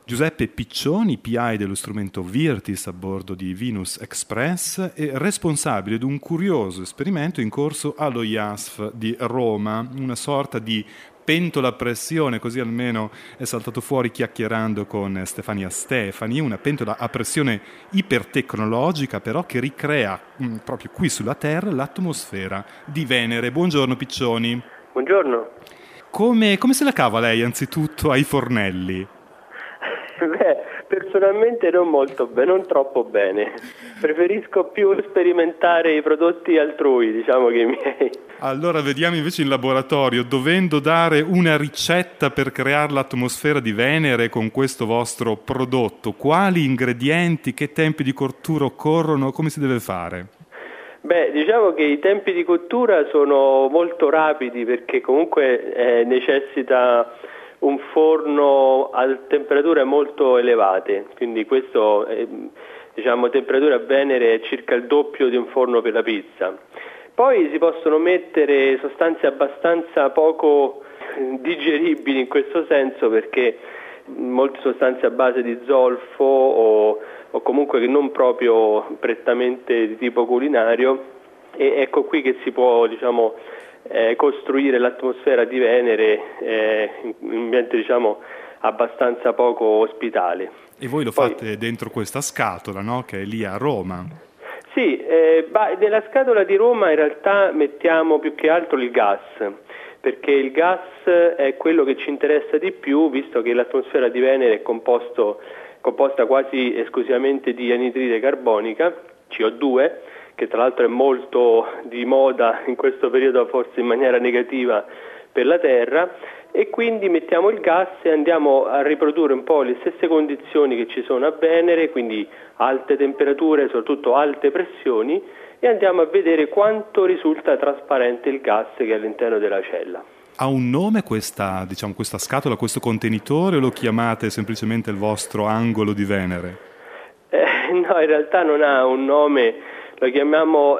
Giuseppe Piccioni, PI dello strumento Virtis a bordo di Venus Express e responsabile di un curioso esperimento in corso allo IASF di Roma, una sorta di pentola a pressione, così almeno è saltato fuori chiacchierando con Stefania Stefani, una pentola a pressione ipertecnologica però che ricrea proprio qui sulla Terra l'atmosfera di Venere. Buongiorno Piccioni. Buongiorno. Come se la cava lei anzitutto ai fornelli? Personalmente non molto bene, non troppo bene. Preferisco più sperimentare i prodotti altrui, diciamo, che i miei. Allora vediamo invece in laboratorio, dovendo dare una ricetta per creare l'atmosfera di Venere con questo vostro prodotto, quali ingredienti, che tempi di cottura occorrono, come si deve fare? Diciamo che i tempi di cottura sono molto rapidi perché comunque necessita un forno a temperature molto elevate, quindi questo temperatura a Venere è circa il doppio di un forno per la pizza. Poi si possono mettere sostanze abbastanza poco digeribili in questo senso, perché molte sostanze a base di zolfo o comunque che non proprio prettamente di tipo culinario, e ecco qui che si può costruire l'atmosfera di Venere in un ambiente abbastanza poco ospitale. E voi lo fate dentro questa scatola, no? Che è lì a Roma. Sì, nella scatola di Roma in realtà mettiamo più che altro il gas, perché il gas è quello che ci interessa di più, visto che l'atmosfera di Venere è composta quasi esclusivamente di anidride carbonica, CO2, che tra l'altro è molto di moda in questo periodo, forse in maniera negativa per la Terra, e quindi mettiamo il gas e andiamo a riprodurre un po' le stesse condizioni che ci sono a Venere, quindi alte temperature, soprattutto alte pressioni, e andiamo a vedere quanto risulta trasparente il gas che è all'interno della cella. Ha un nome questa scatola, questo contenitore, o lo chiamate semplicemente il vostro angolo di Venere? No, in realtà non ha un nome, lo chiamiamo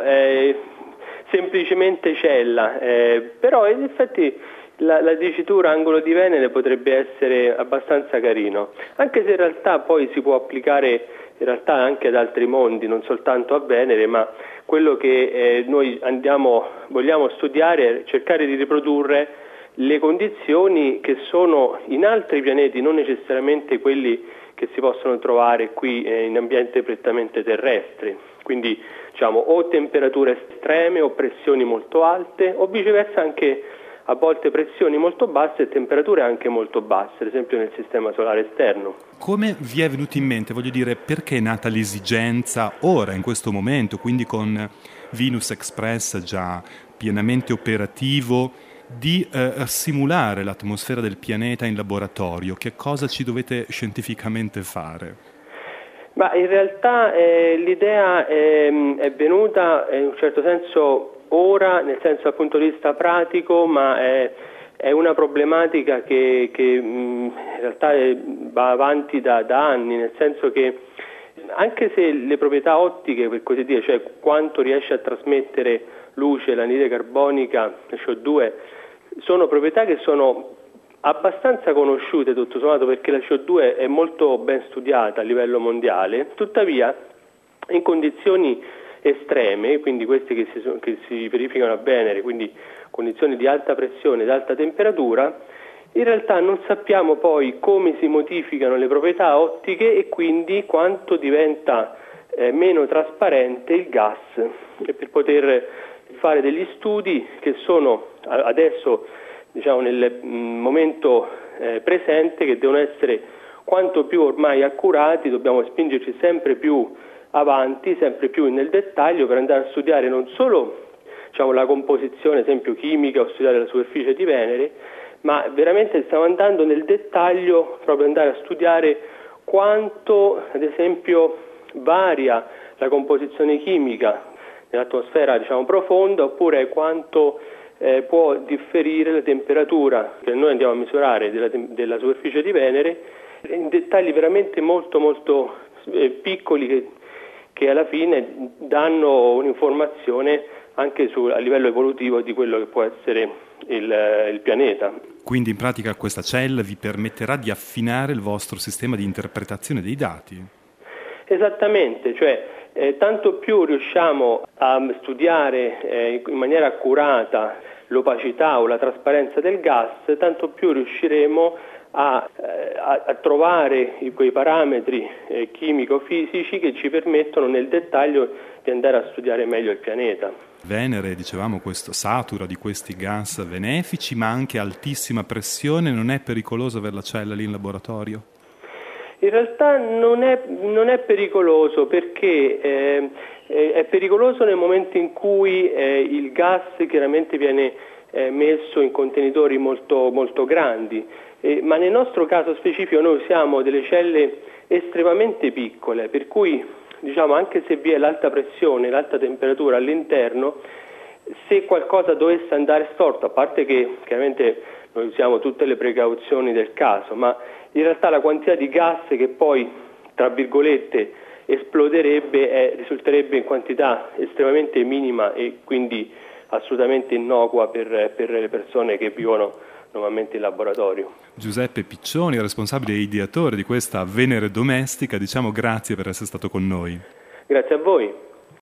semplicemente cella, però in effetti la dicitura angolo di Venere potrebbe essere abbastanza carino, anche se in realtà poi si può applicare anche ad altri mondi, non soltanto a Venere, ma quello che noi vogliamo studiare è cercare di riprodurre le condizioni che sono in altri pianeti, non necessariamente quelli che si possono trovare qui in ambiente prettamente terrestre, quindi o temperature estreme o pressioni molto alte, o viceversa anche a volte pressioni molto basse e temperature anche molto basse, ad esempio nel sistema solare esterno. Come vi è venuto in mente, perché è nata l'esigenza ora, in questo momento, quindi con Venus Express già pienamente operativo, di simulare l'atmosfera del pianeta in laboratorio? Che cosa ci dovete scientificamente fare? Ma in realtà l'idea è venuta in un certo senso ora, nel senso dal punto di vista pratico, ma è una problematica che in realtà va avanti da anni, nel senso che anche se le proprietà ottiche, per così dire, cioè quanto riesce a trasmettere luce, l'anidride carbonica, la CO2, sono proprietà che sono abbastanza conosciute tutto sommato, perché la CO2 è molto ben studiata a livello mondiale, tuttavia in condizioni estreme, quindi queste che si verificano a Venere, quindi condizioni di alta pressione ed alta temperatura, in realtà non sappiamo poi come si modificano le proprietà ottiche e quindi quanto diventa meno trasparente il gas, per poter fare degli studi che sono adesso nel momento presente, che devono essere quanto più ormai accurati. Dobbiamo spingerci sempre più avanti, sempre più nel dettaglio, per andare a studiare non solo la composizione, ad esempio chimica, o studiare la superficie di Venere, ma veramente stiamo andando nel dettaglio, proprio andare a studiare quanto, ad esempio, varia la composizione chimica nell'atmosfera profonda, oppure quanto può differire la temperatura che noi andiamo a misurare della superficie di Venere, in dettagli veramente molto molto piccoli che alla fine danno un'informazione anche a livello evolutivo di quello che può essere il pianeta. Quindi in pratica questa cella vi permetterà di affinare il vostro sistema di interpretazione dei dati? Esattamente, cioè tanto più riusciamo a studiare in maniera accurata l'opacità o la trasparenza del gas, tanto più riusciremo a trovare quei parametri chimico-fisici che ci permettono nel dettaglio di andare a studiare meglio il pianeta. Venere, dicevamo, questo satura di questi gas benefici, ma anche altissima pressione. Non è pericoloso aver la cella lì in laboratorio? In realtà non è pericoloso, perché è pericoloso nel momento in cui il gas chiaramente viene messo in contenitori molto, molto grandi, ma nel nostro caso specifico noi usiamo delle celle estremamente piccole, per cui diciamo, anche se vi è l'alta pressione, l'alta temperatura all'interno, se qualcosa dovesse andare storto, a parte che chiaramente noi usiamo tutte le precauzioni del caso, ma in realtà la quantità di gas che poi, tra virgolette, esploderebbe risulterebbe in quantità estremamente minima e quindi assolutamente innocua per le persone che vivono normalmente in laboratorio. Giuseppe Piccioni, responsabile e ideatore di questa Venere domestica, diciamo grazie per essere stato con noi. Grazie a voi.